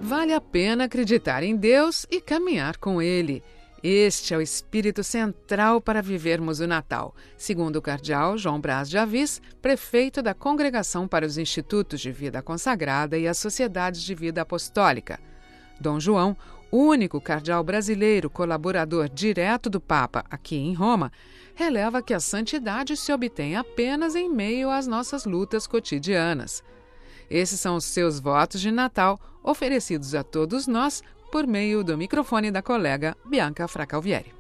Vale a pena acreditar em Deus e caminhar com Ele. Este é o espírito central para vivermos o Natal, segundo o cardeal João Braz de Avis, prefeito da Congregação para os Institutos de Vida Consagrada e as Sociedades de Vida Apostólica. Dom João, único cardeal brasileiro colaborador direto do Papa aqui em Roma, releva que a santidade se obtém apenas em meio às nossas lutas cotidianas. Esses são os seus votos de Natal, oferecidos a todos nós por meio do microfone da colega Bianca Fracalvieri.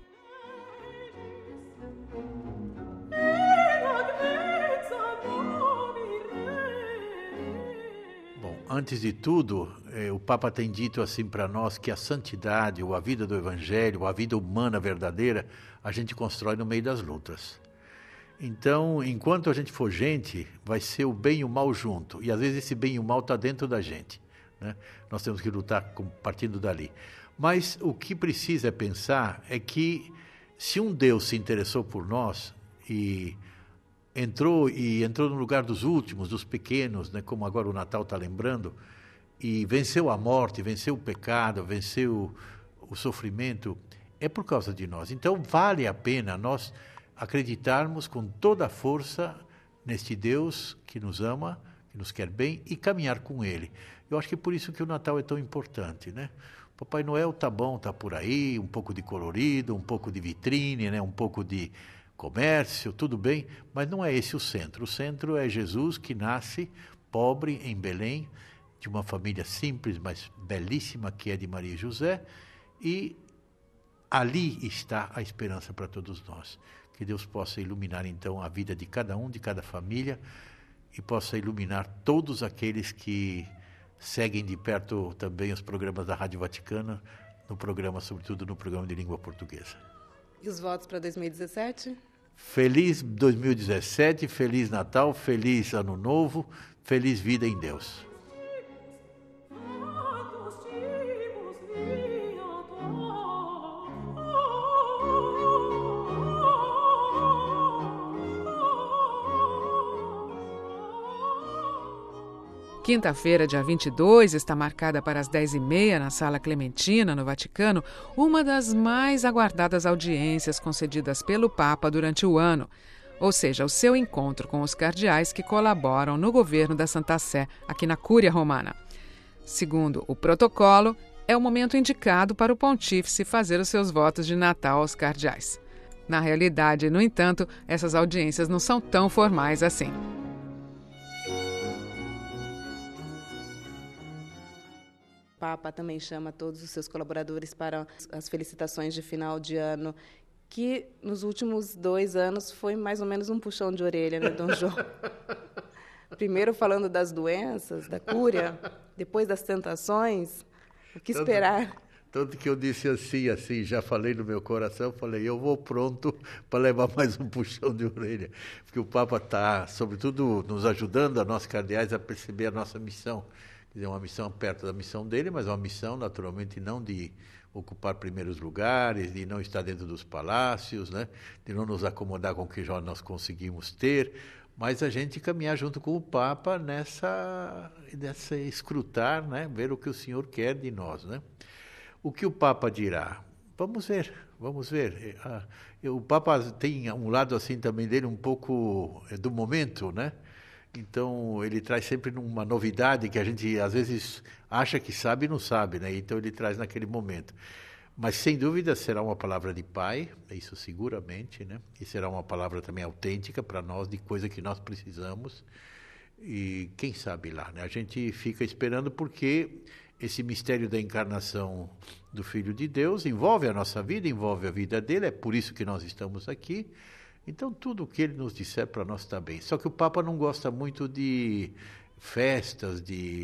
Bom, antes de tudo, o Papa tem dito assim para nós que a santidade, ou a vida do Evangelho, ou a vida humana verdadeira, a gente constrói no meio das lutas. Então, enquanto a gente for gente, vai ser o bem e o mal junto. E às vezes esse bem e o mal está dentro da gente, né? Nós temos que lutar partindo dali. Mas o que precisa pensar é que se um Deus se interessou por nós e entrou no lugar dos últimos, dos pequenos, né, como agora o Natal está lembrando, e venceu a morte, venceu o pecado, venceu o sofrimento, é por causa de nós. Então vale a pena nós acreditarmos com toda a força neste Deus que nos ama, que nos quer bem e caminhar com Ele. Eu acho que é por isso que o Natal é tão importante, né? Papai Noel tá bom, tá por aí, um pouco de colorido, um pouco de vitrine, né? Um pouco de comércio, tudo bem, mas não é esse o centro. O centro é Jesus que nasce pobre em Belém, de uma família simples, mas belíssima, que é de Maria e José, e ali está a esperança para todos nós. Que Deus possa iluminar, então, a vida de cada um, de cada família, e possa iluminar todos aqueles que seguem de perto também os programas da Rádio Vaticana, sobretudo no programa de língua portuguesa. E os votos para 2017? Feliz 2017, feliz Natal, feliz Ano Novo, feliz vida em Deus. Quinta-feira, dia 22, está marcada para as 10h30 na Sala Clementina, no Vaticano, uma das mais aguardadas audiências concedidas pelo Papa durante o ano, ou seja, o seu encontro com os cardeais que colaboram no governo da Santa Sé, aqui na Cúria Romana. Segundo o protocolo, é o momento indicado para o pontífice fazer os seus votos de Natal aos cardeais. Na realidade, no entanto, essas audiências não são tão formais assim. O Papa também chama todos os seus colaboradores para as felicitações de final de ano, que nos últimos 2 anos foi mais ou menos um puxão de orelha, né, Dom João? Primeiro falando das doenças, da cúria, depois das tentações, o que esperar? Tanto que eu disse assim, já falei no meu coração, eu vou pronto para levar mais um puxão de orelha, porque o Papa está, sobretudo, nos ajudando, a nós cardeais, a perceber a nossa missão. Quer dizer, uma missão perto da missão dele, mas uma missão, naturalmente, não de ocupar primeiros lugares, de não estar dentro dos palácios, né? De não nos acomodar com o que já nós conseguimos ter, mas a gente caminhar junto com o Papa nessa escrutar, né? Ver o que o Senhor quer de nós, né? O que o Papa dirá? Vamos ver. O Papa tem um lado assim também dele um pouco do momento, né? Então, ele traz sempre uma novidade que a gente, às vezes, acha que sabe e não sabe, né? Então, ele traz naquele momento. Mas, sem dúvida, será uma palavra de pai, isso seguramente, né? E será uma palavra também autêntica para nós, de coisa que nós precisamos. E quem sabe lá, né? A gente fica esperando porque esse mistério da encarnação do Filho de Deus envolve a nossa vida, envolve a vida dele, é por isso que nós estamos aqui. Então, tudo o que ele nos disser para nós está bem. Só que o Papa não gosta muito de festas,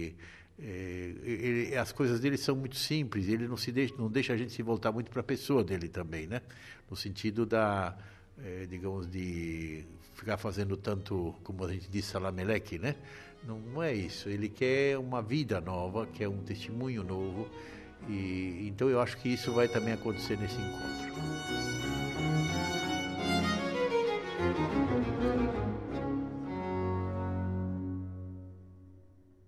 as coisas dele são muito simples, ele não deixa a gente se voltar muito para a pessoa dele também, né? No sentido digamos, de ficar fazendo tanto, como a gente diz, salameleque, né? Não é isso. Ele quer uma vida nova, quer um testemunho novo. E então eu acho que isso vai também acontecer nesse encontro.